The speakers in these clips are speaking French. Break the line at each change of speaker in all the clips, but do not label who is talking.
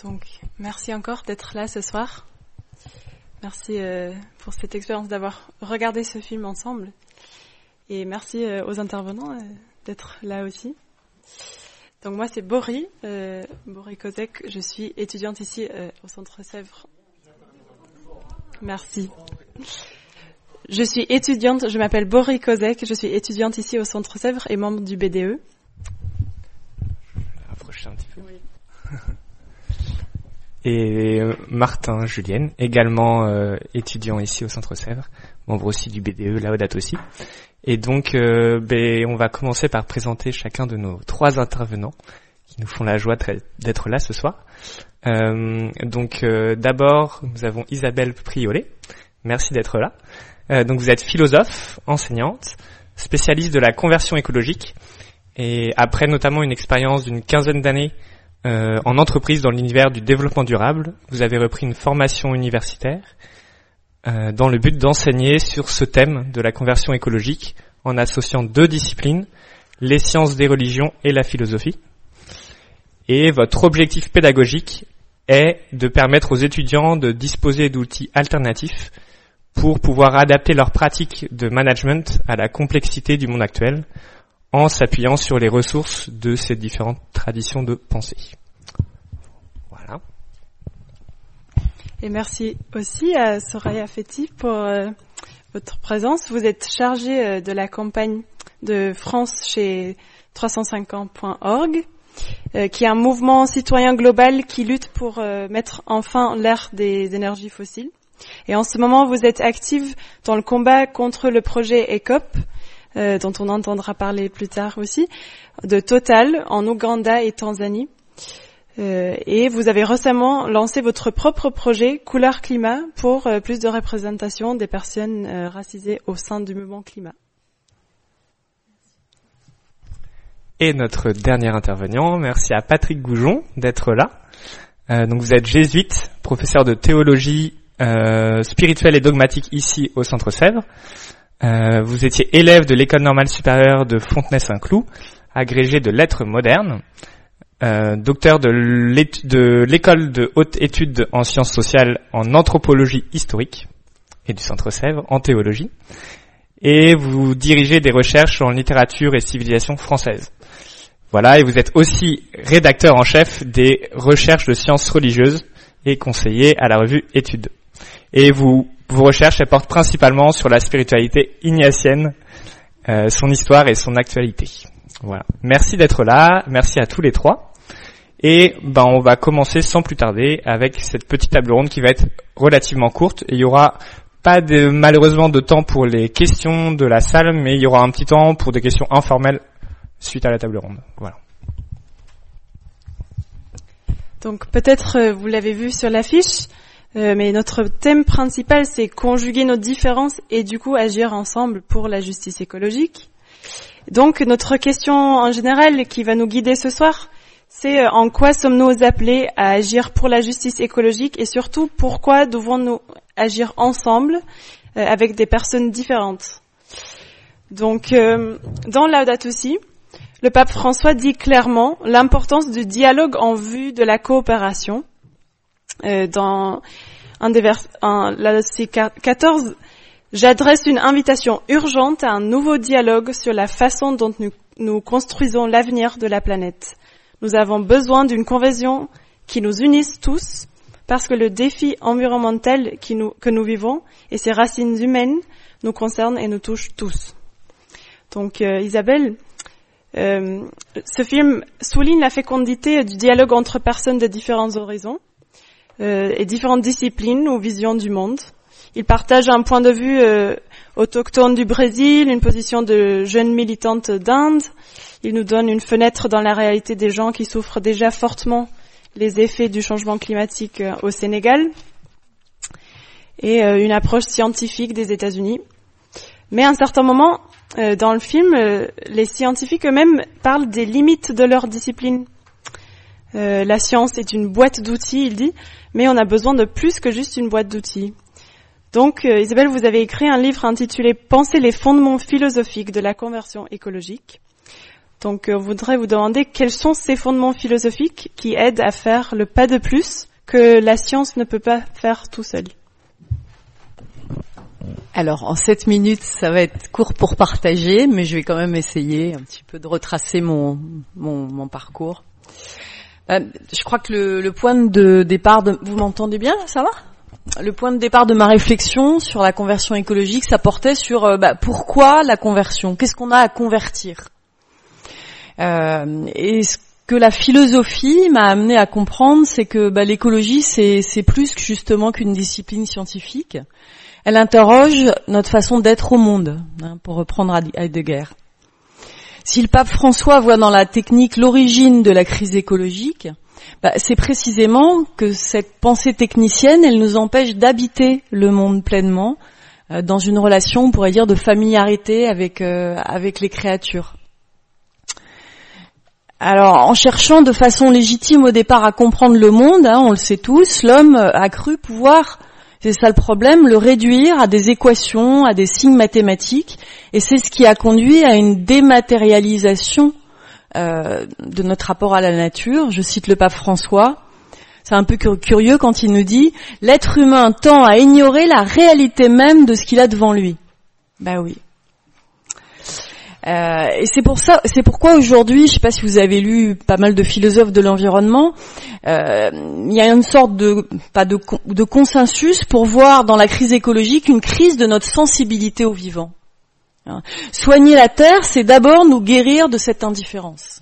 Donc, merci encore d'être là ce soir. Merci pour cette expérience d'avoir regardé ce film ensemble. Et merci aux intervenants d'être là aussi. Donc moi, c'est Bori Kozek. Je suis étudiante ici au Centre Sèvres. Merci. Je suis étudiante, je m'appelle Bori Kozek. Je suis étudiante ici au Centre Sèvres et membre du BDE.
Je vais rapprocher un petit peu. Oui. Et Martin Julienne, également étudiant ici au Centre Sèvres, membre aussi du BDE, Laudato Si. Et donc, on va commencer par présenter chacun de nos 3 intervenants qui nous font la joie d'être là ce soir. D'abord, nous avons Isabelle Priolet. Merci d'être là. Donc, vous êtes philosophe, enseignante, spécialiste de la conversion écologique. Et après notamment une expérience d'une 15aine d'années en entreprise dans l'univers du développement durable, vous avez repris une formation universitaire dans le but d'enseigner sur ce thème de la conversion écologique en associant 2 disciplines, les sciences des religions et la philosophie. Et votre objectif pédagogique est de permettre aux étudiants de disposer d'outils alternatifs pour pouvoir adapter leurs pratiques de management à la complexité du monde actuel, en s'appuyant sur les ressources de ces différentes traditions de pensée. Voilà.
Et merci aussi à Soraya Fethi pour votre présence. Vous êtes chargée de la campagne de France chez 350.org, qui est un mouvement citoyen global qui lutte pour mettre enfin l'ère des énergies fossiles. Et en ce moment, vous êtes active dans le combat contre le projet ECOP, dont on entendra parler plus tard aussi, de Total en Ouganda et Tanzanie. Et vous avez récemment lancé votre propre projet Couleur Climat pour plus de représentation des personnes racisées au sein du mouvement climat.
Et notre dernier intervenant, merci à Patrick Goujon d'être là. Donc vous êtes jésuite, professeur de théologie spirituelle et dogmatique ici au Centre Sèvres. Vous étiez élève de l'École normale supérieure de Fontenay-Saint-Cloud, agrégé de lettres modernes, docteur de l'École de haute études en sciences sociales en anthropologie historique et du Centre Sèvres en théologie. Et vous dirigez des recherches en littérature et civilisation française. Voilà, et vous êtes aussi rédacteur en chef des recherches de sciences religieuses et conseiller à la revue Études. Et vos recherches elles portent principalement sur la spiritualité ignatienne, son histoire et son actualité. Voilà. Merci d'être là, merci à tous les 3. Et on va commencer sans plus tarder avec cette petite table ronde qui va être relativement courte. Et il y aura pas malheureusement de temps pour les questions de la salle, mais il y aura un petit temps pour des questions informelles suite à la table ronde. Voilà.
Donc peut-être vous l'avez vu sur l'affiche, mais notre thème principal c'est conjuguer nos différences et du coup agir ensemble pour la justice écologique. Donc notre question en général qui va nous guider ce soir, c'est en quoi sommes-nous appelés à agir pour la justice écologique et surtout pourquoi devons-nous agir ensemble avec des personnes différentes. Donc dans Laudato Si, le pape François dit clairement l'importance du dialogue en vue de la coopération. Dans un des Laudato Si 14, j'adresse une invitation urgente à un nouveau dialogue sur la façon dont nous construisons l'avenir de la planète. Nous avons besoin d'une conversion qui nous unisse tous, parce que le défi environnemental que nous vivons et ses racines humaines nous concernent et nous touchent tous. Donc Isabelle, ce film souligne la fécondité du dialogue entre personnes de différents horizons et différentes disciplines ou visions du monde. Il partage un point de vue autochtone du Brésil, une position de jeune militante d'Inde. Il nous donne une fenêtre dans la réalité des gens qui souffrent déjà fortement les effets du changement climatique au Sénégal et une approche scientifique des États-Unis. Mais à un certain moment, dans le film, les scientifiques eux-mêmes parlent des limites de leur discipline. La science est une boîte d'outils, il dit, mais on a besoin de plus que juste une boîte d'outils. Donc, Isabelle, vous avez écrit un livre intitulé « Penser les fondements philosophiques de la conversion écologique ». Donc on voudrait vous demander quels sont ces fondements philosophiques qui aident à faire le pas de plus que la science ne peut pas faire tout seul.
Alors, en 7 minutes, ça va être court pour partager, mais je vais quand même essayer un petit peu de retracer mon parcours. Je crois que le point de départ vous m'entendez bien, là, ça va ? Le point de départ de ma réflexion sur la conversion écologique, ça portait sur pourquoi la conversion ? Qu'est-ce qu'on a à convertir ? Et ce que la philosophie m'a amené à comprendre, c'est que l'écologie, c'est plus justement qu'une discipline scientifique. Elle interroge notre façon d'être au monde, pour reprendre Heidegger. Si le pape François voit dans la technique l'origine de la crise écologique, c'est précisément que cette pensée technicienne, elle nous empêche d'habiter le monde pleinement, dans une relation, on pourrait dire, de familiarité avec les créatures. Alors, en cherchant de façon légitime au départ à comprendre le monde, on le sait tous, l'homme a cru pouvoir, c'est ça le problème, le réduire à des équations, à des signes mathématiques, et c'est ce qui a conduit à une dématérialisation de notre rapport à la nature. Je cite le pape François, c'est un peu curieux quand il nous dit « L'être humain tend à ignorer la réalité même de ce qu'il a devant lui ». Ben oui. Et c'est pourquoi aujourd'hui, je ne sais pas si vous avez lu pas mal de philosophes de l'environnement, il y a une sorte de consensus pour voir dans la crise écologique une crise de notre sensibilité au vivant. Soigner la terre, c'est d'abord nous guérir de cette indifférence.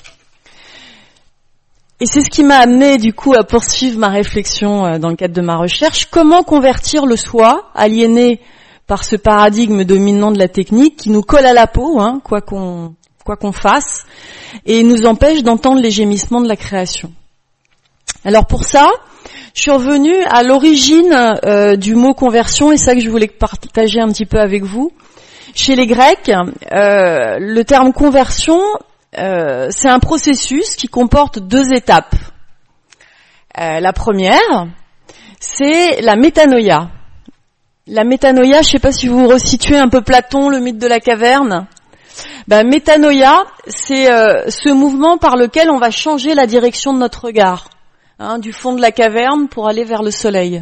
Et c'est ce qui m'a amené du coup à poursuivre ma réflexion dans le cadre de ma recherche. Comment convertir le soi, aliéné par ce paradigme dominant de la technique qui nous colle à la peau, quoi qu'on fasse, et nous empêche d'entendre les gémissements de la création. Alors pour ça, je suis revenue à l'origine du mot conversion, et c'est ça que je voulais partager un petit peu avec vous. Chez les Grecs, le terme conversion, c'est un processus qui comporte 2 étapes. La première, c'est la métanoïa. La métanoïa, je ne sais pas si vous resituez un peu Platon, le mythe de la caverne. Métanoïa, c'est ce mouvement par lequel on va changer la direction de notre regard, du fond de la caverne pour aller vers le soleil.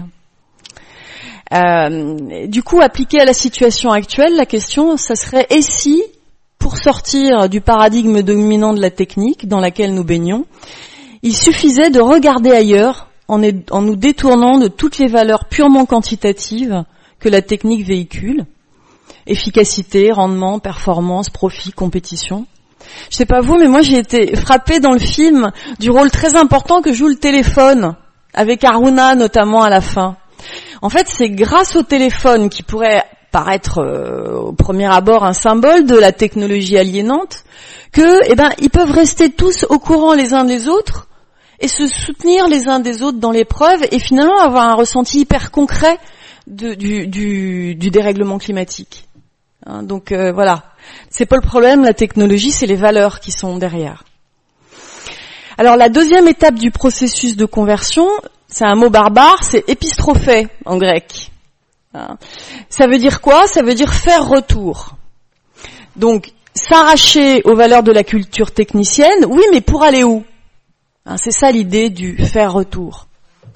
Du coup, appliqué à la situation actuelle, la question, ça serait et si, pour sortir du paradigme dominant de la technique dans laquelle nous baignons, il suffisait de regarder ailleurs en nous détournant de toutes les valeurs purement quantitatives que la technique véhicule, efficacité, rendement, performance, profit, compétition. Je sais pas vous, mais moi j'ai été frappée dans le film du rôle très important que joue le téléphone, avec Haruna notamment à la fin. En fait, c'est grâce au téléphone qui pourrait paraître au premier abord un symbole de la technologie aliénante que, ils peuvent rester tous au courant les uns des autres et se soutenir les uns des autres dans l'épreuve et finalement avoir un ressenti hyper concret du dérèglement climatique. Donc voilà, c'est pas le problème, la technologie, c'est les valeurs qui sont derrière. Alors la deuxième étape du processus de conversion, c'est un mot barbare, c'est épistrophé en grec. Ça veut dire quoi ? Ça veut dire faire retour. Donc s'arracher aux valeurs de la culture technicienne, oui, mais pour aller où ? C'est ça l'idée du faire retour.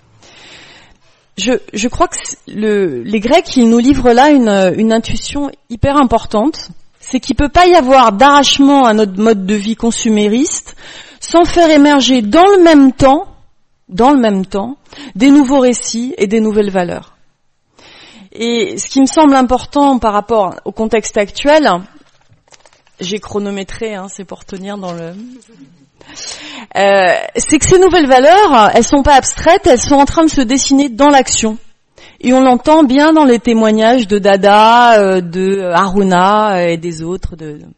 Je crois que les Grecs, ils nous livrent là une intuition hyper importante. C'est qu'il peut pas y avoir d'arrachement à notre mode de vie consumériste sans faire émerger dans le même temps, des nouveaux récits et des nouvelles valeurs. Et ce qui me semble important par rapport au contexte actuel, j'ai chronométré, c'est pour tenir dans le... c'est que ces nouvelles valeurs, elles sont pas abstraites, elles sont en train de se dessiner dans l'action. Et on l'entend bien dans les témoignages de Dada, de Haruna et des autres.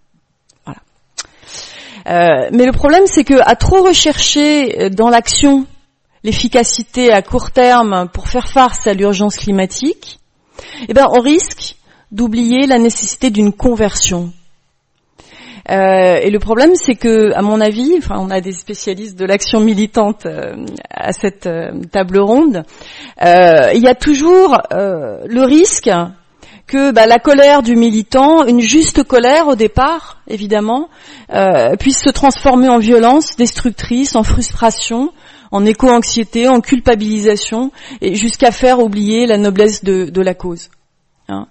Voilà. Mais le problème, c'est que à trop rechercher dans l'action l'efficacité à court terme pour faire face à l'urgence climatique, on risque d'oublier la nécessité d'une conversion. Et le problème, c'est que, à mon avis, on a des spécialistes de l'action militante à cette table ronde, il y a toujours le risque que la colère du militant, une juste colère au départ, évidemment, puisse se transformer en violence destructrice, en frustration, en éco-anxiété, en culpabilisation, et jusqu'à faire oublier la noblesse de la cause. Hein.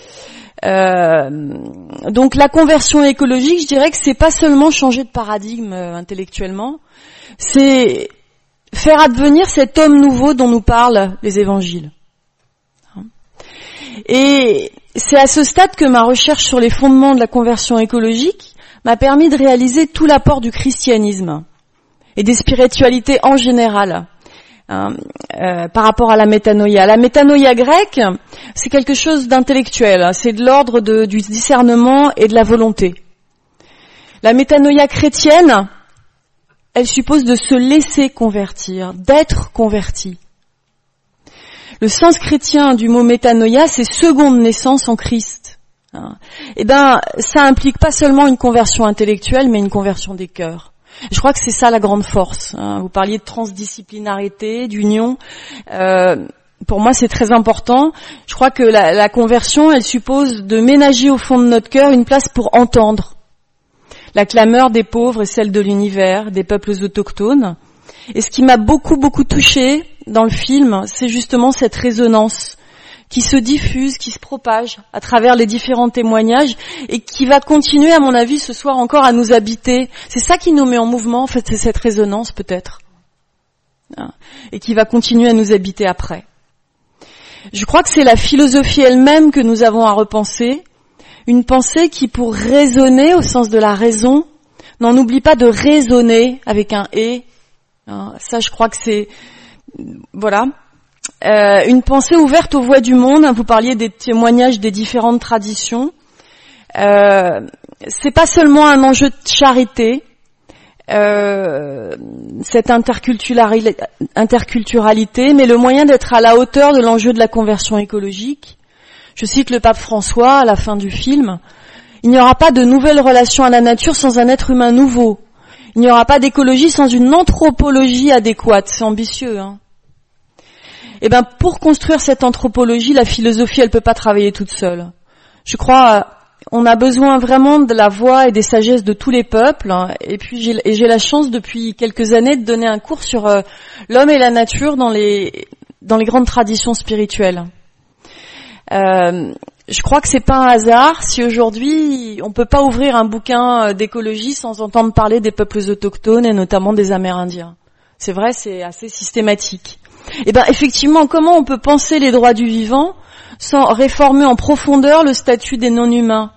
Donc la conversion écologique, je dirais que c'est pas seulement changer de paradigme intellectuellement, c'est faire advenir cet homme nouveau dont nous parlent les évangiles. Et c'est à ce stade que ma recherche sur les fondements de la conversion écologique m'a permis de réaliser tout l'apport du christianisme et des spiritualités en général par rapport à la métanoïa. La métanoïa grecque, c'est quelque chose d'intellectuel, c'est de l'ordre du discernement et de la volonté. La métanoïa chrétienne, elle suppose de se laisser convertir, d'être converti. Le sens chrétien du mot métanoïa, c'est seconde naissance en Christ. Ça implique pas seulement une conversion intellectuelle, mais une conversion des cœurs. Je crois que c'est ça la grande force. Vous parliez de transdisciplinarité, d'union. Pour moi, c'est très important. Je crois que la conversion, elle suppose de ménager au fond de notre cœur une place pour entendre la clameur des pauvres et celle de l'univers, des peuples autochtones. Et ce qui m'a beaucoup touchée dans le film, c'est justement cette résonance qui se diffuse, qui se propage à travers les différents témoignages et qui va continuer, à mon avis, ce soir encore à nous habiter. C'est ça qui nous met en mouvement, en fait, c'est cette résonance peut-être. Et qui va continuer à nous habiter après. Je crois que c'est la philosophie elle-même que nous avons à repenser. Une pensée qui, pour raisonner au sens de la raison, n'en oublie pas de raisonner avec un « et ». Ça, je crois que c'est... Voilà. Une pensée ouverte aux voix du monde. Vous parliez des témoignages des différentes traditions. C'est pas seulement un enjeu de charité, cette interculturalité, mais le moyen d'être à la hauteur de l'enjeu de la conversion écologique. Je cite le pape François à la fin du film. Il n'y aura pas de nouvelle relation à la nature sans un être humain nouveau. Il n'y aura pas d'écologie sans une anthropologie adéquate. C'est ambitieux, hein. Eh ben, pour construire cette anthropologie, la philosophie, elle peut pas travailler toute seule. Je crois, on a besoin vraiment de la voix et des sagesses de tous les peuples. Hein. Et puis, j'ai la chance depuis quelques années de donner un cours sur l'homme et la nature dans les grandes traditions spirituelles. Je crois que c'est pas un hasard si aujourd'hui on peut pas ouvrir un bouquin d'écologie sans entendre parler des peuples autochtones et notamment des Amérindiens. C'est vrai, c'est assez systématique. Et ben effectivement, comment on peut penser les droits du vivant sans réformer en profondeur le statut des non-humains?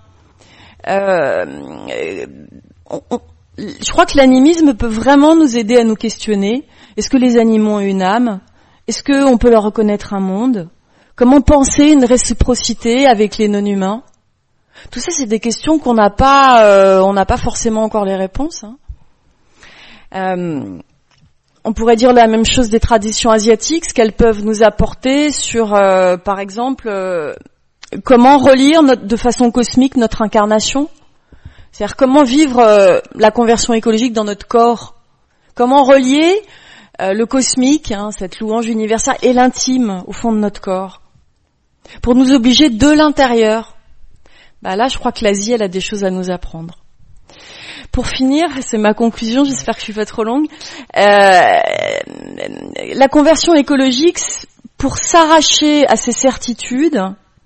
Je crois que l'animisme peut vraiment nous aider à nous questionner. Est-ce que les animaux ont une âme? Est-ce qu'on peut leur reconnaître un monde? Comment penser une réciprocité avec les non-humains? Tout ça, c'est des questions qu'on n'a pas, on n'a pas forcément encore les réponses. Hein. On pourrait dire la même chose des traditions asiatiques, ce qu'elles peuvent nous apporter sur, par exemple, comment relire de façon cosmique notre incarnation. C'est-à-dire comment vivre la conversion écologique dans notre corps. Comment relier le cosmique, hein, cette louange universelle, et l'intime au fond de notre corps. Pour nous obliger de l'intérieur. Là, je crois que l'Asie, elle a des choses à nous apprendre. Pour finir, c'est ma conclusion, j'espère que je suis pas trop longue. La conversion écologique, pour s'arracher à ces certitudes,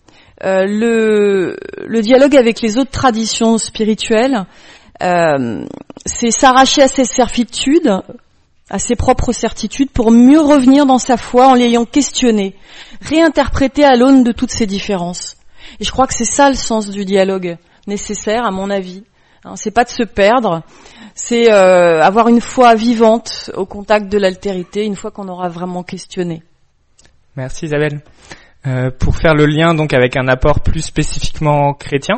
le dialogue avec les autres traditions spirituelles, c'est s'arracher à ces certitudes, à ses propres certitudes, pour mieux revenir dans sa foi en l'ayant questionné, réinterprété à l'aune de toutes ces différences. Et je crois que c'est ça le sens du dialogue nécessaire, à mon avis. C'est pas de se perdre, c'est avoir une foi vivante au contact de l'altérité, une fois qu'on aura vraiment questionné.
Merci Isabelle. Pour faire le lien donc avec un apport plus spécifiquement chrétien,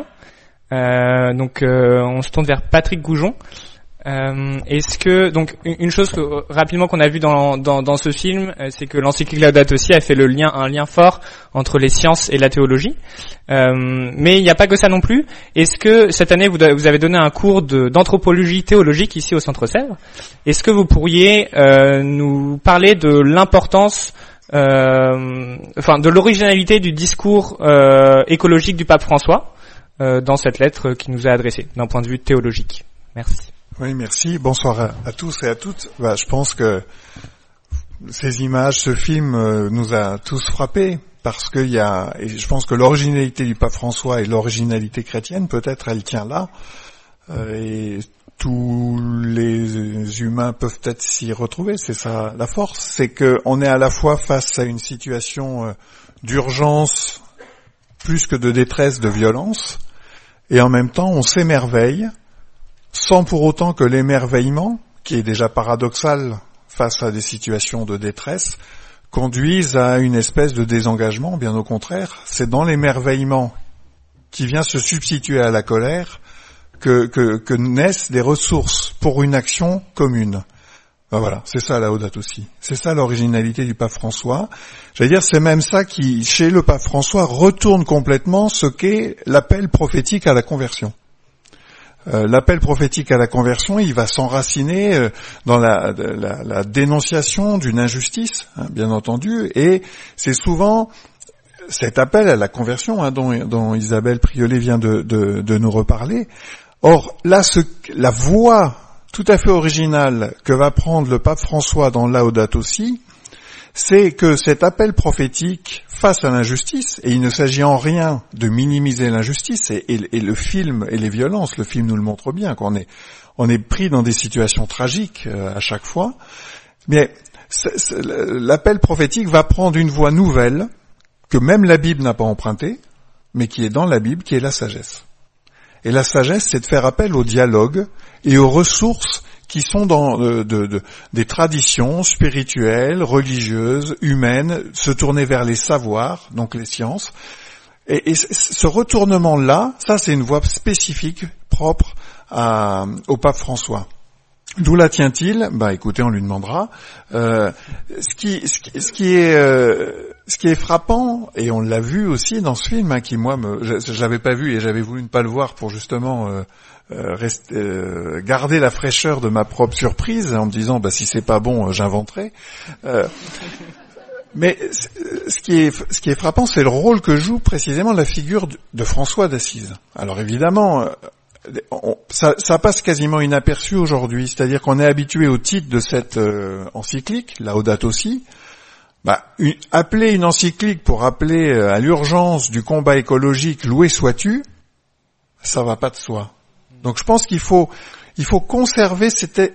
on se tourne vers Patrick Goujon. Est-ce que donc une chose rapidement qu'on a vu dans ce film, c'est que l'encyclique Laudato Si a fait un lien fort entre les sciences et la théologie, mais il n'y a pas que ça non plus. Est-ce que cette année vous avez donné un cours d'anthropologie théologique ici au Centre Sèvres? Est-ce que vous pourriez nous parler de l'importance de l'originalité du discours écologique du pape François dans cette lettre qui nous a adressée d'un point de vue théologique. Merci.
Oui, merci. Bonsoir à tous et à toutes. Je pense que ces images, ce film nous a tous frappés parce qu'il y a, et je pense que l'originalité du pape François et l'originalité chrétienne, peut-être, elle tient là. Et tous les humains peuvent peut-être s'y retrouver. C'est ça la force, c'est que on est à la fois face à une situation d'urgence plus que de détresse, de violence, et en même temps on s'émerveille sans pour autant que l'émerveillement, qui est déjà paradoxal face à des situations de détresse, conduise à une espèce de désengagement. Bien au contraire, c'est dans l'émerveillement qui vient se substituer à la colère que naissent des ressources pour une action commune. Voilà, c'est ça la Laudato Si. C'est ça l'originalité du pape François. J'allais dire, c'est même ça qui, chez le pape François, retourne complètement ce qu'est l'appel prophétique à la conversion. L'appel prophétique à la conversion, il va s'enraciner dans la dénonciation d'une injustice, bien entendu, et c'est souvent cet appel à la conversion dont Isabelle Priolet vient de nous reparler. Or, là, la voie tout à fait originale que va prendre le pape François dans Laudato Si, c'est que cet appel prophétique face à l'injustice, et il ne s'agit en rien de minimiser l'injustice, et le film et les violences, le film nous le montre bien, qu'on est pris dans des situations tragiques à chaque fois, mais l'appel prophétique va prendre une voie nouvelle, que même la Bible n'a pas empruntée, mais qui est dans la Bible, qui est la sagesse. Et la sagesse, c'est de faire appel au dialogue et aux ressources qui sont dans des traditions spirituelles, religieuses, humaines, se tourner vers les savoirs, donc les sciences. Et ce retournement-là, ça c'est une voie spécifique, propre au pape François. D'où la tient-il ? Écoutez, on lui demandera. Ce qui est frappant, et on l'a vu aussi dans ce film, qui moi, je l'avais pas vu et j'avais voulu ne pas le voir pour justement garder la fraîcheur de ma propre surprise, en me disant si c'est pas bon, j'inventerai. Mais ce qui est frappant, c'est le rôle que joue précisément la figure de François d'Assise. Alors évidemment, ça passe quasiment inaperçu aujourd'hui, c'est-à-dire qu'on est habitué au titre de cette encyclique, Laudato Si. Appeler une encyclique pour appeler à l'urgence du combat écologique, loué sois-tu, ça va pas de soi. Donc je pense qu'il faut conserver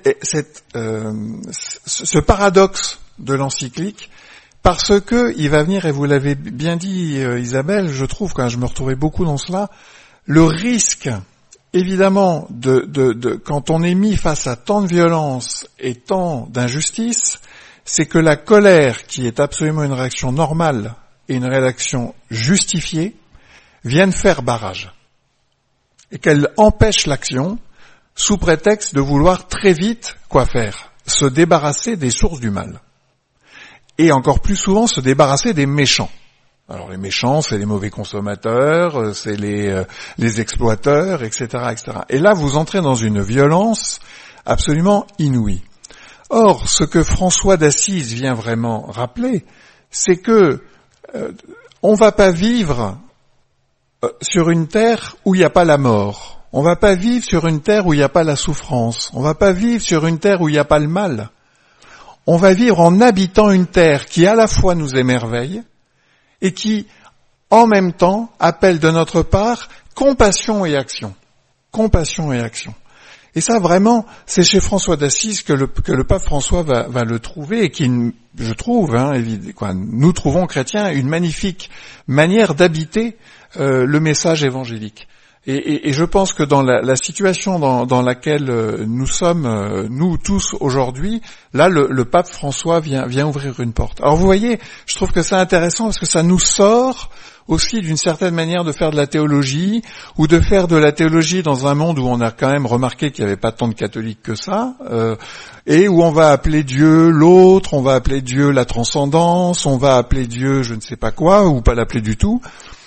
ce paradoxe de l'encyclique, parce que il va venir, et vous l'avez bien dit Isabelle, je trouve, quand je me retrouvais beaucoup dans cela, le risque évidemment quand on est mis face à tant de violence et tant d'injustice, c'est que la colère, qui est absolument une réaction normale et une réaction justifiée, vienne faire barrage. Et qu'elle empêche l'action sous prétexte de vouloir très vite, se débarrasser des sources du mal. Et encore plus souvent, se débarrasser des méchants. Alors les méchants, c'est les mauvais consommateurs, c'est les exploiteurs, etc., etc. Et là, vous entrez dans une violence absolument inouïe. Or, ce que François d'Assise vient vraiment rappeler, c'est que on va pas vivre sur une terre où il n'y a pas la mort. On va pas vivre sur une terre où il n'y a pas la souffrance. On va pas vivre sur une terre où il n'y a pas le mal. On va vivre en habitant une terre qui à la fois nous émerveille et qui, en même temps, appelle de notre part compassion et action. Compassion et action. Et ça, vraiment, c'est chez François d'Assise que le pape François va le trouver, et qui, je trouve, nous trouvons chrétiens une magnifique manière d'habiter le message évangélique. Et je pense que dans la situation dans laquelle nous sommes, nous tous aujourd'hui, là, le pape François vient ouvrir une porte. Alors vous voyez, je trouve que c'est intéressant parce que ça nous sort aussi d'une certaine manière de faire de la théologie, ou de faire de la théologie dans un monde où on a quand même remarqué qu'il n'y avait pas tant de catholiques que ça, et où on va appeler Dieu l'autre, on va appeler Dieu la transcendance, on va appeler Dieu je ne sais pas quoi, ou pas l'appeler du tout.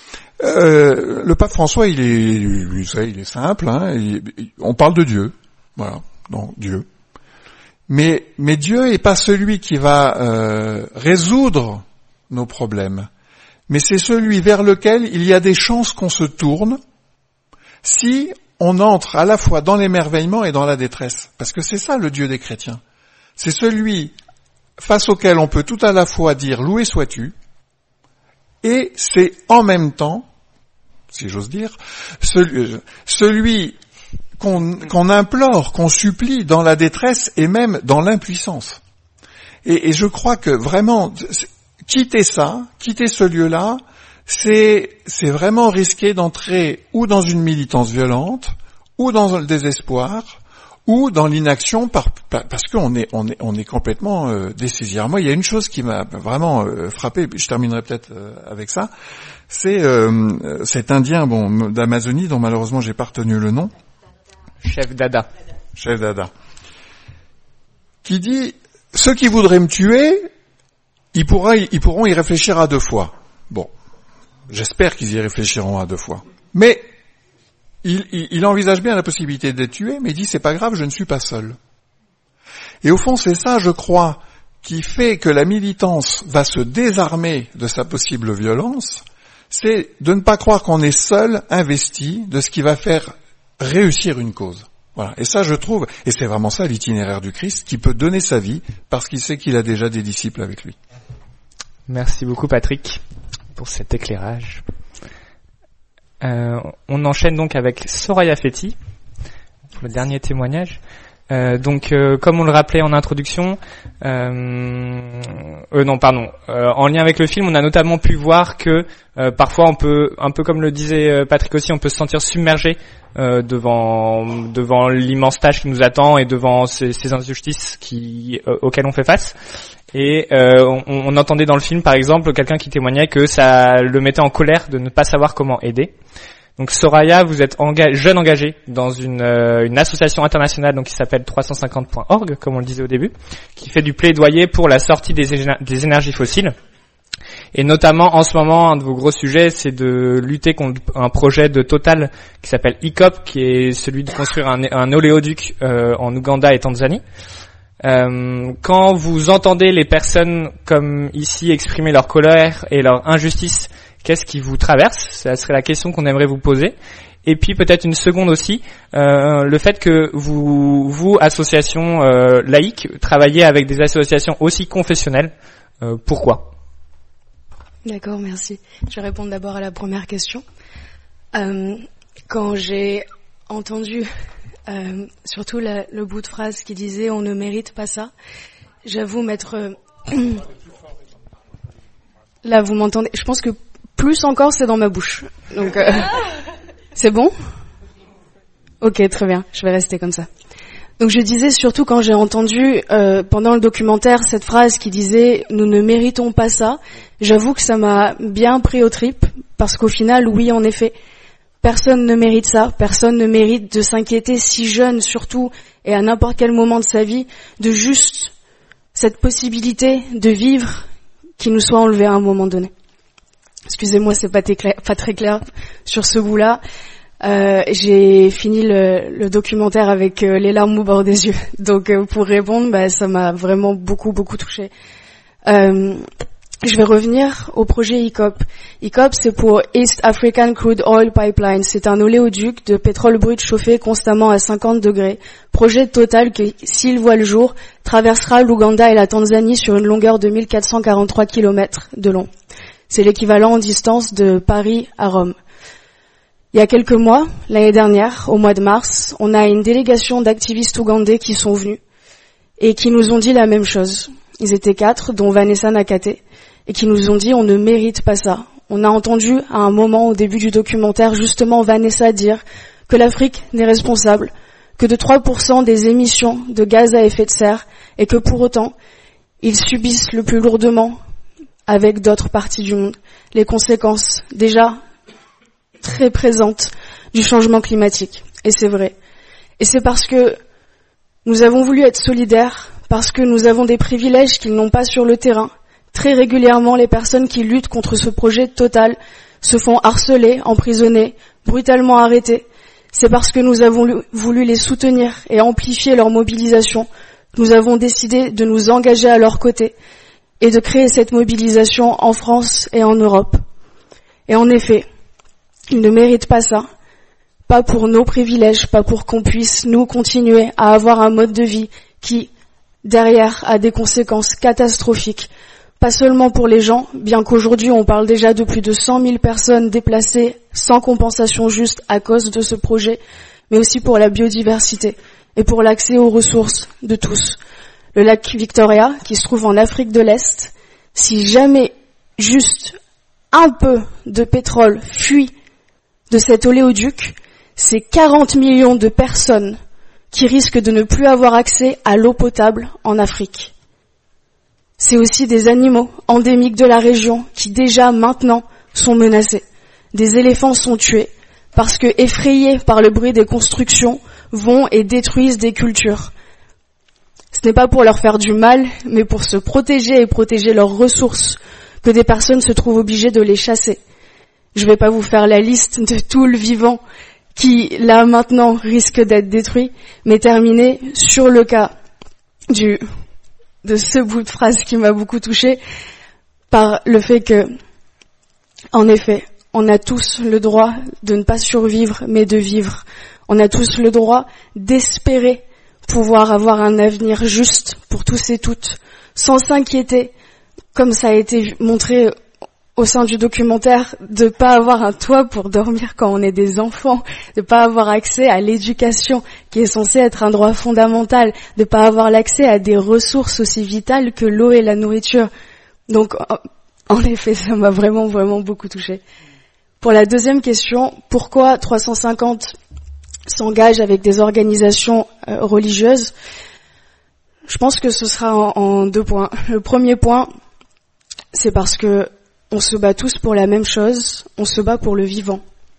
Le pape François, il est simple, on parle de Dieu, voilà, donc Dieu. Mais Dieu est pas celui qui va résoudre nos problèmes, mais c'est celui vers lequel il y a des chances qu'on se tourne si on entre à la fois dans l'émerveillement et dans la détresse. Parce que c'est ça le Dieu des chrétiens. C'est celui face auquel on peut tout à la fois dire « Loué sois-tu » et c'est en même temps, si j'ose dire, celui qu'on implore, qu'on supplie dans la détresse et même dans l'impuissance. Et je crois que vraiment, quitter ce lieu-là, c'est vraiment risquer d'entrer ou dans une militance violente, ou dans le désespoir, ou dans l'inaction parce qu'on est complètement dessaisi. Alors moi, il y a une chose qui m'a vraiment frappé, je terminerai peut-être avec ça, c'est cet Indien d'Amazonie dont malheureusement j'ai pas retenu le nom.
Chef Dada,
qui dit ceux qui voudraient me tuer, ils pourront y réfléchir à 2 fois. Bon, j'espère qu'ils y réfléchiront à 2 fois. Mais il envisage bien la possibilité d'être tué, mais il dit c'est pas grave, je ne suis pas seul. Et au fond, c'est ça, je crois, qui fait que la militance va se désarmer de sa possible violence, c'est de ne pas croire qu'on est seul investi de ce qui va faire réussir une cause. Voilà. Et ça, je trouve, et c'est vraiment ça l'itinéraire du Christ, qui peut donner sa vie parce qu'il sait qu'il a déjà des disciples avec lui.
Merci beaucoup Patrick pour cet éclairage. On enchaîne donc avec Soraya Fetti pour le dernier témoignage. Comme on le rappelait en introduction, en lien avec le film, on a notamment pu voir que parfois on peut, un peu comme le disait Patrick aussi, on peut se sentir submergé devant l'immense tâche qui nous attend et devant ces injustices auxquelles on fait face. Et on entendait dans le film, par exemple, quelqu'un qui témoignait que ça le mettait en colère de ne pas savoir comment aider. Donc Soraya, vous êtes jeune engagée dans une association internationale donc qui s'appelle 350.org, comme on le disait au début, qui fait du plaidoyer pour la sortie des énergies fossiles. Et notamment, en ce moment, un de vos gros sujets, c'est de lutter contre un projet de Total qui s'appelle ICOP, qui est celui de construire un oléoduc en Ouganda et Tanzanie. Quand vous entendez les personnes comme ici exprimer leur colère et leur injustice, qu'est-ce qui vous traverse? Ça serait la question qu'on aimerait vous poser. Et puis peut-être une seconde aussi, le fait que vous associations laïques, travaillez avec des associations aussi confessionnelles. Pourquoi?
D'accord, merci. Je vais répondre d'abord à la première question. Quand j'ai entendu surtout le bout de phrase qui disait « on ne mérite pas ça », j'avoue m'être... Là, vous m'entendez? Je pense que plus encore, c'est dans ma bouche. Donc, c'est bon? Ok, très bien. Je vais rester comme ça. Donc, je disais surtout quand j'ai entendu pendant le documentaire cette phrase qui disait « nous ne méritons pas ça », j'avoue que ça m'a bien pris aux tripes parce qu'au final, oui, en effet, personne ne mérite ça. Personne ne mérite de s'inquiéter si jeune, surtout, et à n'importe quel moment de sa vie, de juste cette possibilité de vivre qui nous soit enlevée à un moment donné. Excusez-moi, c'est pas très clair sur ce bout-là. J'ai fini le documentaire avec les larmes au bord des yeux. Donc, pour répondre, ça m'a vraiment beaucoup touchée. Je vais revenir au projet ICOP. ICOP, c'est pour East African Crude Oil Pipeline. C'est un oléoduc de pétrole brut chauffé constamment à 50 degrés. Projet Total qui, s'il voit le jour, traversera l'Ouganda et la Tanzanie sur une longueur de 1443 km de long. C'est l'équivalent en distance de Paris à Rome. Il y a quelques mois, l'année dernière, au mois de mars, on a une délégation d'activistes ougandais qui sont venus et qui nous ont dit la même chose. Ils étaient 4, dont Vanessa Nakate, et qui nous ont dit on ne mérite pas ça. On a entendu à un moment au début du documentaire justement Vanessa dire que l'Afrique n'est responsable que de 3% des émissions de gaz à effet de serre et que pour autant, ils subissent le plus lourdement avec d'autres parties du monde les conséquences déjà très présentes du changement climatique. Et c'est vrai. Et c'est parce que nous avons voulu être solidaires, parce que nous avons des privilèges qu'ils n'ont pas sur le terrain. Très régulièrement, les personnes qui luttent contre ce projet Total se font harceler, emprisonner, brutalement arrêter. C'est parce que nous avons voulu les soutenir et amplifier leur mobilisation. Nous avons décidé de nous engager à leur côté et de créer cette mobilisation en France et en Europe. Et en effet, ils ne méritent pas ça. Pas pour nos privilèges, pas pour qu'on puisse, nous, continuer à avoir un mode de vie qui, derrière, a des conséquences catastrophiques. Pas seulement pour les gens, bien qu'aujourd'hui on parle déjà de plus de 100 000 personnes déplacées sans compensation juste à cause de ce projet, mais aussi pour la biodiversité et pour l'accès aux ressources de tous. Le lac Victoria, qui se trouve en Afrique de l'Est, si jamais juste un peu de pétrole fuit de cet oléoduc, c'est 40 millions de personnes qui risquent de ne plus avoir accès à l'eau potable en Afrique. C'est aussi des animaux endémiques de la région qui déjà maintenant sont menacés. Des éléphants sont tués parce que, effrayés par le bruit des constructions, vont et détruisent des cultures. Ce n'est pas pour leur faire du mal, mais pour se protéger et protéger leurs ressources que des personnes se trouvent obligées de les chasser. Je ne vais pas vous faire la liste de tout le vivant qui, là, maintenant, risque d'être détruit, mais terminer sur le cas de ce bout de phrase qui m'a beaucoup touchée, par le fait que, en effet, on a tous le droit de ne pas survivre, mais de vivre. On a tous le droit d'espérer pouvoir avoir un avenir juste pour tous et toutes, sans s'inquiéter, comme ça a été montré au sein du documentaire, de pas avoir un toit pour dormir quand on est des enfants, de pas avoir accès à l'éducation qui est censée être un droit fondamental, de pas avoir l'accès à des ressources aussi vitales que l'eau et la nourriture. Donc, en effet, ça m'a vraiment, vraiment beaucoup touchée. Pour la deuxième question, pourquoi 350 s'engagent avec des organisations religieuses? Je pense que ce sera en 2 points. Le premier point, c'est parce que on se bat tous pour la même chose, on se bat pour le vivant.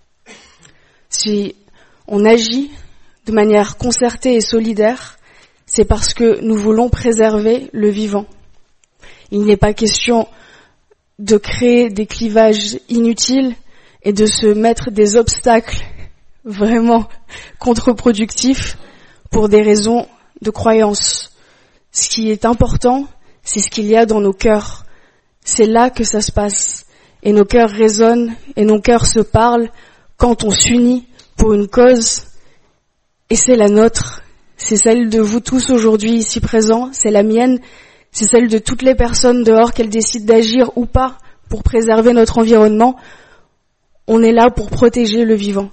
Si on agit de manière concertée et solidaire, c'est parce que nous voulons préserver le vivant. Il n'est pas question de créer des clivages inutiles et de se mettre des obstacles vraiment contre-productifs pour des raisons de croyance. Ce qui est important, c'est ce qu'il y a dans nos cœurs. C'est là que ça se passe. Et nos cœurs résonnent et nos cœurs se parlent quand on s'unit pour une cause. Et c'est la nôtre. C'est celle de vous tous aujourd'hui ici présents. C'est la mienne. C'est celle de toutes les personnes dehors, qu'elles décident d'agir ou pas pour préserver notre environnement. On est là pour protéger le vivant.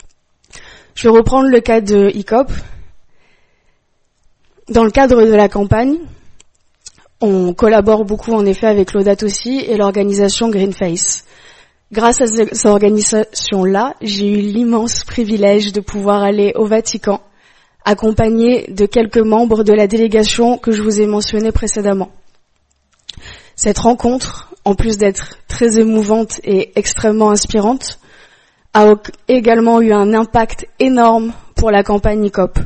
Je vais reprendre le cas de ICOP. Dans le cadre de la campagne, on collabore beaucoup en effet avec l'ODAT aussi et l'organisation Greenface. Grâce à cette organisation-là, j'ai eu l'immense privilège de pouvoir aller au Vatican, accompagné de quelques membres de la délégation que je vous ai mentionné précédemment. Cette rencontre, en plus d'être très émouvante et extrêmement inspirante, a également eu un impact énorme pour la campagne ICOP.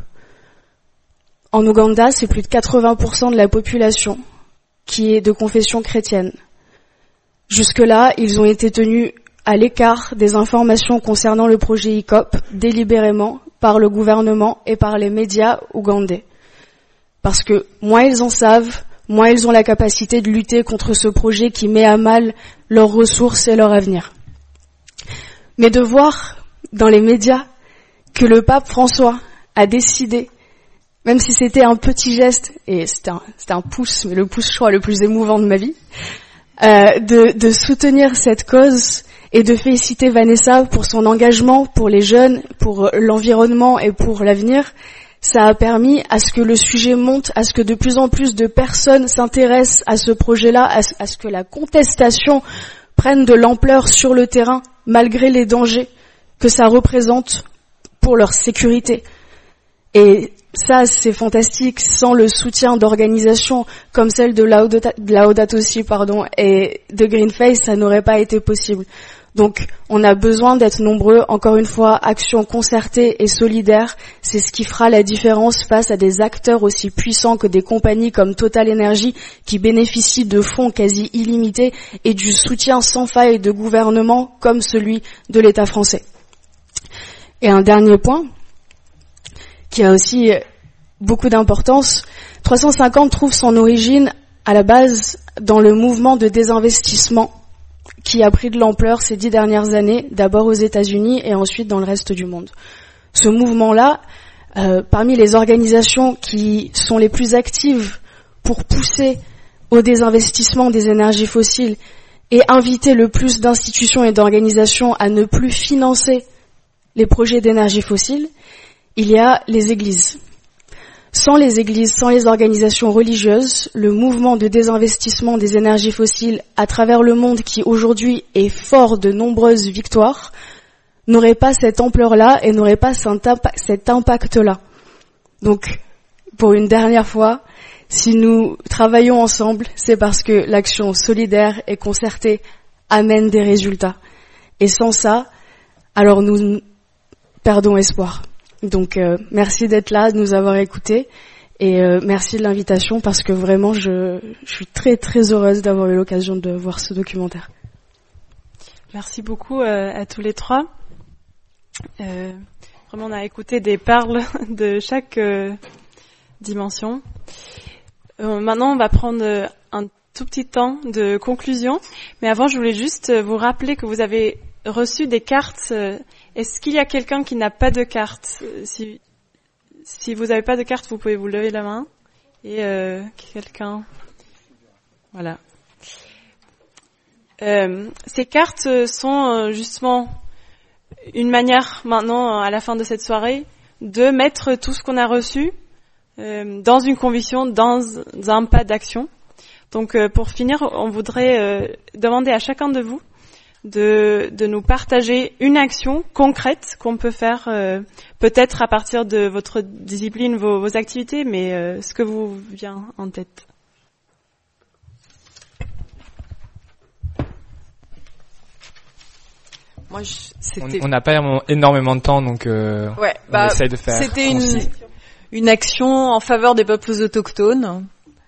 En Ouganda, c'est plus de 80% de la population qui est de confession chrétienne. Jusque-là, ils ont été tenus à l'écart des informations concernant le projet ICOP, délibérément par le gouvernement et par les médias ougandais. Parce que moins ils en savent, moins ils ont la capacité de lutter contre ce projet qui met à mal leurs ressources et leur avenir. Mais de voir dans les médias que le pape François a décidé, même si c'était un petit geste, et c'était un pouce, mais le pouce, je crois, le plus émouvant de ma vie, de soutenir cette cause et de féliciter Vanessa pour son engagement pour les jeunes, pour l'environnement et pour l'avenir, ça a permis à ce que le sujet monte, à ce que de plus en plus de personnes s'intéressent à ce projet-là, à ce que la contestation prenne de l'ampleur sur le terrain, malgré les dangers que ça représente pour leur sécurité. Et ça, c'est fantastique. Sans le soutien d'organisations comme celle de Laudat aussi, et de Greenface, ça n'aurait pas été possible. Donc, on a besoin d'être nombreux. Encore une fois, action concertée et solidaire, c'est ce qui fera la différence face à des acteurs aussi puissants que des compagnies comme Total Energy qui bénéficient de fonds quasi illimités et du soutien sans faille de gouvernements comme celui de l'État français. Et un dernier point, qui a aussi beaucoup d'importance, 350 trouve son origine à la base dans le mouvement de désinvestissement qui a pris de l'ampleur ces 10 dernières années, d'abord aux États-Unis et ensuite dans le reste du monde. Ce mouvement-là, parmi les organisations qui sont les plus actives pour pousser au désinvestissement des énergies fossiles et inviter le plus d'institutions et d'organisations à ne plus financer les projets d'énergie fossile, il y a les églises. Sans les églises, sans les organisations religieuses, le mouvement de désinvestissement des énergies fossiles à travers le monde, qui aujourd'hui est fort de nombreuses victoires, n'aurait pas cette ampleur-là et n'aurait pas cet impact-là. Donc, pour une dernière fois, si nous travaillons ensemble, c'est parce que l'action solidaire et concertée amène des résultats. Et sans ça, alors nous perdons espoir. Donc merci d'être là, de nous avoir écoutés et merci de l'invitation parce que vraiment je suis très très heureuse d'avoir eu l'occasion de voir ce documentaire.
Merci beaucoup à tous les trois. Vraiment on a écouté des perles de chaque dimension. Maintenant on va prendre un tout petit temps de conclusion, mais avant je voulais juste vous rappeler que vous avez reçu des cartes. Est-ce qu'il y a quelqu'un qui n'a pas de carte? Si vous n'avez pas de carte, vous pouvez vous lever la main. Et quelqu'un... Voilà. Ces cartes sont justement une manière, maintenant, à la fin de cette soirée, de mettre tout ce qu'on a reçu dans une conviction, dans un pas d'action. Donc, pour finir, on voudrait demander à chacun de vous de nous partager une action concrète qu'on peut faire peut-être à partir de votre discipline, vos activités, mais ce que vous vient en tête.
Moi,
on n'a pas énormément de temps, donc on essaye de faire.
C'était une action en faveur des peuples autochtones.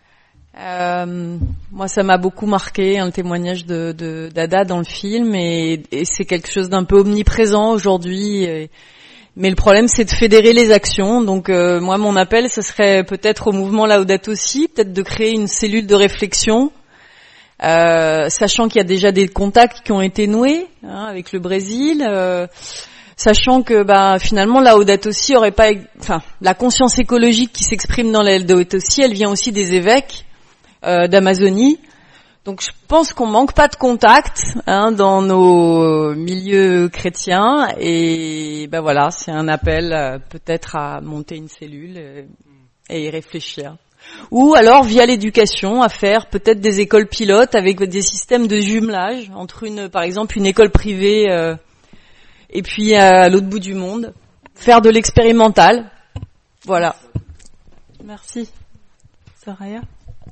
Moi, ça m'a beaucoup marqué, le témoignage de d'Ada dans le film, et c'est quelque chose d'un peu omniprésent aujourd'hui. Mais le problème, c'est de fédérer les actions. Donc, moi, mon appel, ce serait peut-être au mouvement Laudato Si, peut-être de créer une cellule de réflexion, sachant qu'il y a déjà des contacts qui ont été noués avec le Brésil. Sachant que finalement Laudato Si aurait pas, la conscience écologique qui s'exprime dans la Laudato Si, elle vient aussi des évêques d'Amazonie. Donc je pense qu'on manque pas de contact dans nos milieux chrétiens, et voilà, c'est un appel peut-être à monter une cellule et y réfléchir. Ou alors via l'éducation à faire peut-être des écoles pilotes avec des systèmes de jumelage entre par exemple une école privée et puis à l'autre bout du monde, faire de l'expérimental. Voilà.
Merci. Soraya.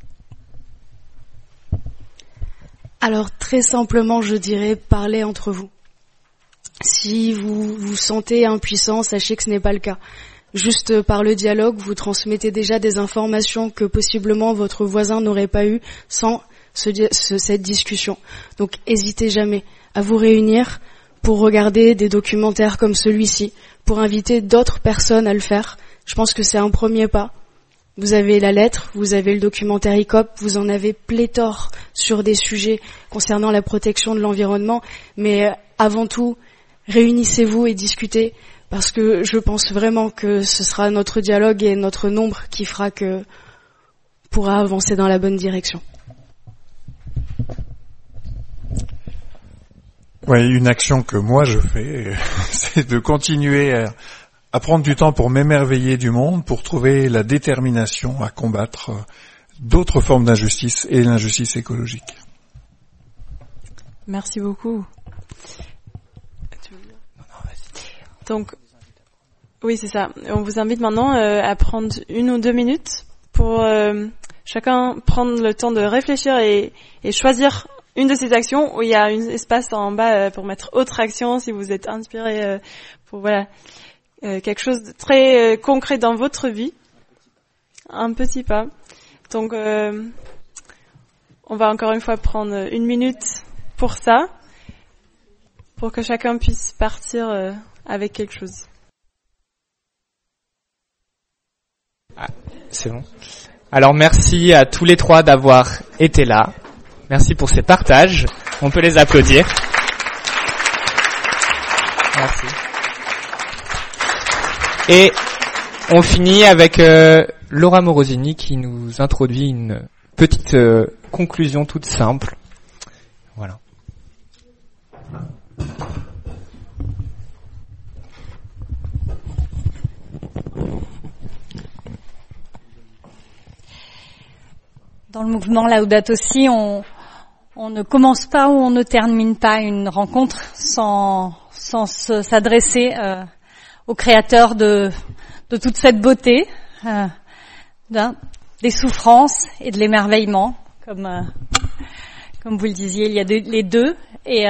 Alors très simplement, je dirais parler entre vous. Si vous vous sentez impuissant, sachez que ce n'est pas le cas. Juste par le dialogue, vous transmettez déjà des informations que possiblement votre voisin n'aurait pas eues sans cette discussion. Donc hésitez jamais à vous réunir pour regarder des documentaires comme celui-ci, pour inviter d'autres personnes à le faire. Je pense que c'est un premier pas. Vous avez la lettre, vous avez le documentaire ICOP, vous en avez pléthore sur des sujets concernant la protection de l'environnement, mais avant tout, réunissez-vous et discutez, parce que je pense vraiment que ce sera notre dialogue et notre nombre qui fera que pourra avancer dans la bonne direction.
Oui, une action que moi je fais, c'est de continuer à prendre du temps pour m'émerveiller du monde, pour trouver la détermination à combattre d'autres formes d'injustice et l'injustice écologique.
Merci beaucoup. Donc, oui, c'est ça. On vous invite maintenant à prendre 1 ou 2 minutes pour chacun prendre le temps de réfléchir et choisir une de ces actions où il y a un espace en bas pour mettre autre action si vous êtes inspiré pour quelque chose de très concret dans votre vie. Un petit pas. Donc, on va encore une fois prendre 1 minute pour ça, pour que chacun puisse partir avec quelque chose.
C'est bon. Alors merci à tous les trois d'avoir été là. Merci pour ces partages. On peut les applaudir. Merci. Et on finit avec Laura Morosini qui nous introduit une petite conclusion toute simple. Voilà.
Dans le mouvement Laudato Si, on ne commence pas ou on ne termine pas une rencontre sans s'adresser au créateur de toute cette beauté, des souffrances et de l'émerveillement, comme vous le disiez, il y a les deux. Et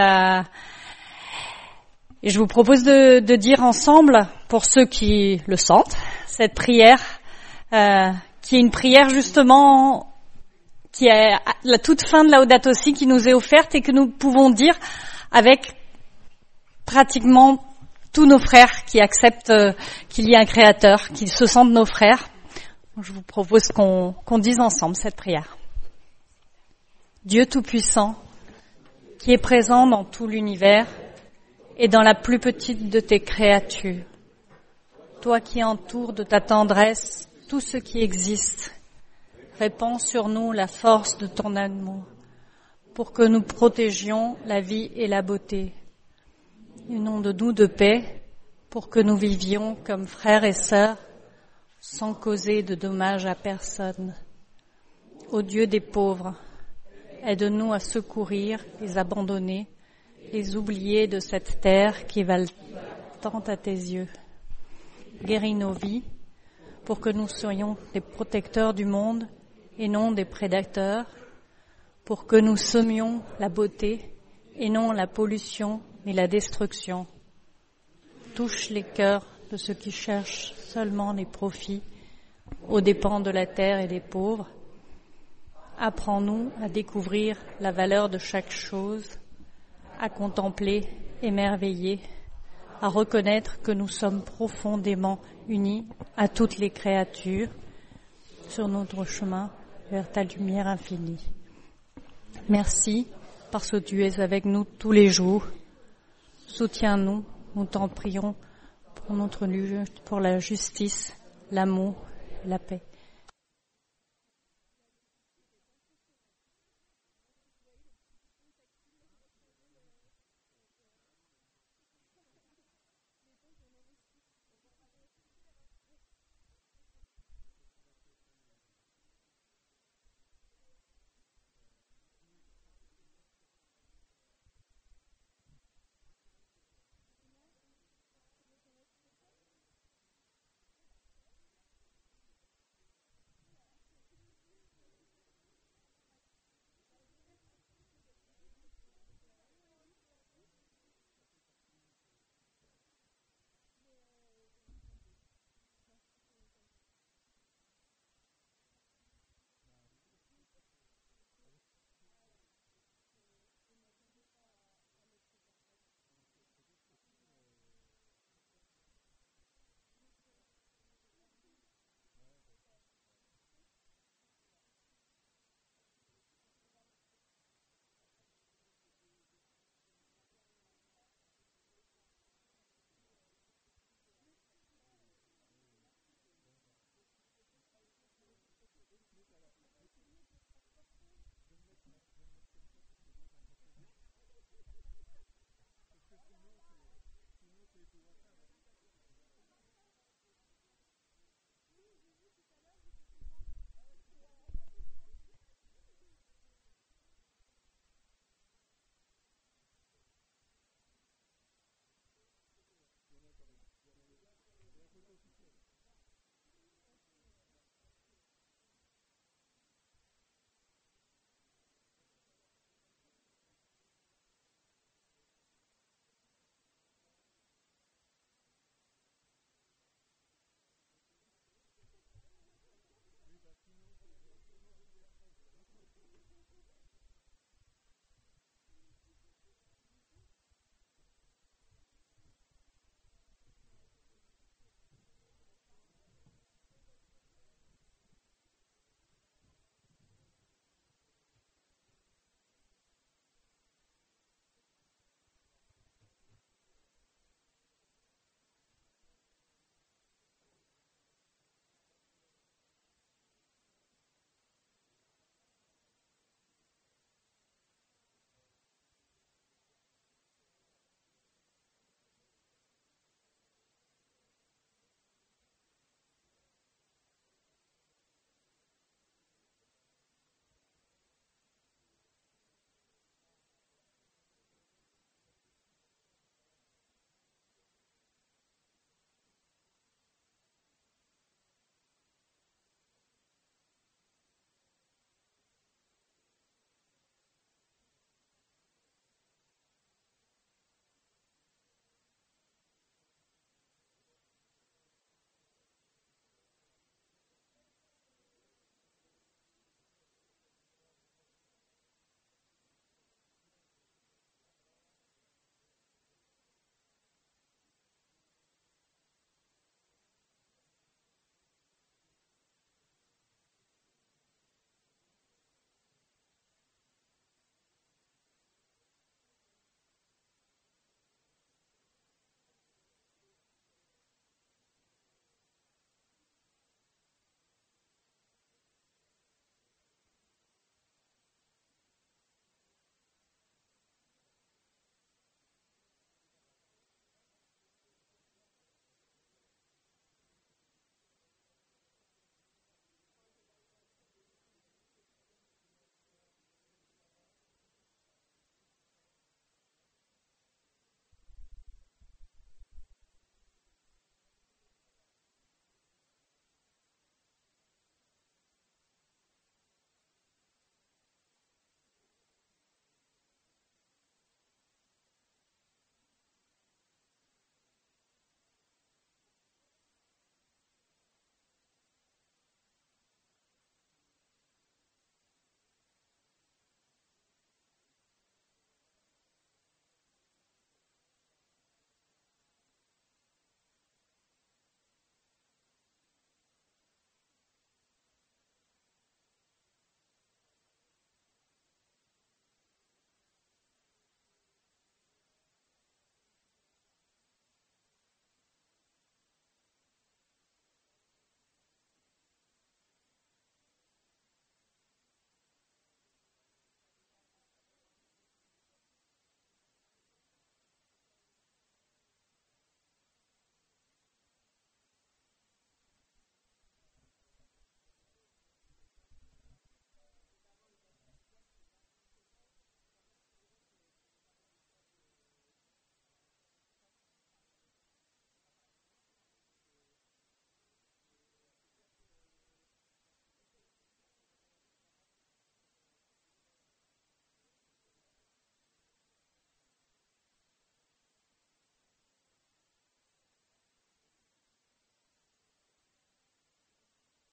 je vous propose de dire ensemble, pour ceux qui le sentent, cette prière, qui est une prière justement qui est la toute fin de Laudato Si qui nous est offerte et que nous pouvons dire avec pratiquement tous nos frères qui acceptent qu'il y a un créateur, qui se sentent nos frères. Je vous propose qu'on dise ensemble cette prière. Dieu Tout-Puissant, qui est présent dans tout l'univers et dans la plus petite de tes créatures, toi qui entoures de ta tendresse tout ce qui existe, répands sur nous la force de ton amour, pour que nous protégions la vie et la beauté. Inonde-nous de paix, pour que nous vivions comme frères et sœurs, sans causer de dommages à personne. Ô Dieu des pauvres, aide-nous à secourir les abandonnés, les oubliés de cette terre qui valent tant à tes yeux. Guéris nos vies, pour que nous soyons des protecteurs du monde et non des prédateurs, pour que nous semions la beauté et non la pollution ni la destruction. Touche les cœurs de ceux qui cherchent seulement les profits aux dépens de la terre et des pauvres. Apprends-nous à découvrir la valeur de chaque chose, à contempler, émerveiller, à reconnaître que nous sommes profondément unis à toutes les créatures sur notre chemin vers ta lumière infinie. Merci parce que tu es avec nous tous les jours. Soutiens-nous, nous t'en prions, pour notre lutte, pour la justice, l'amour et la paix.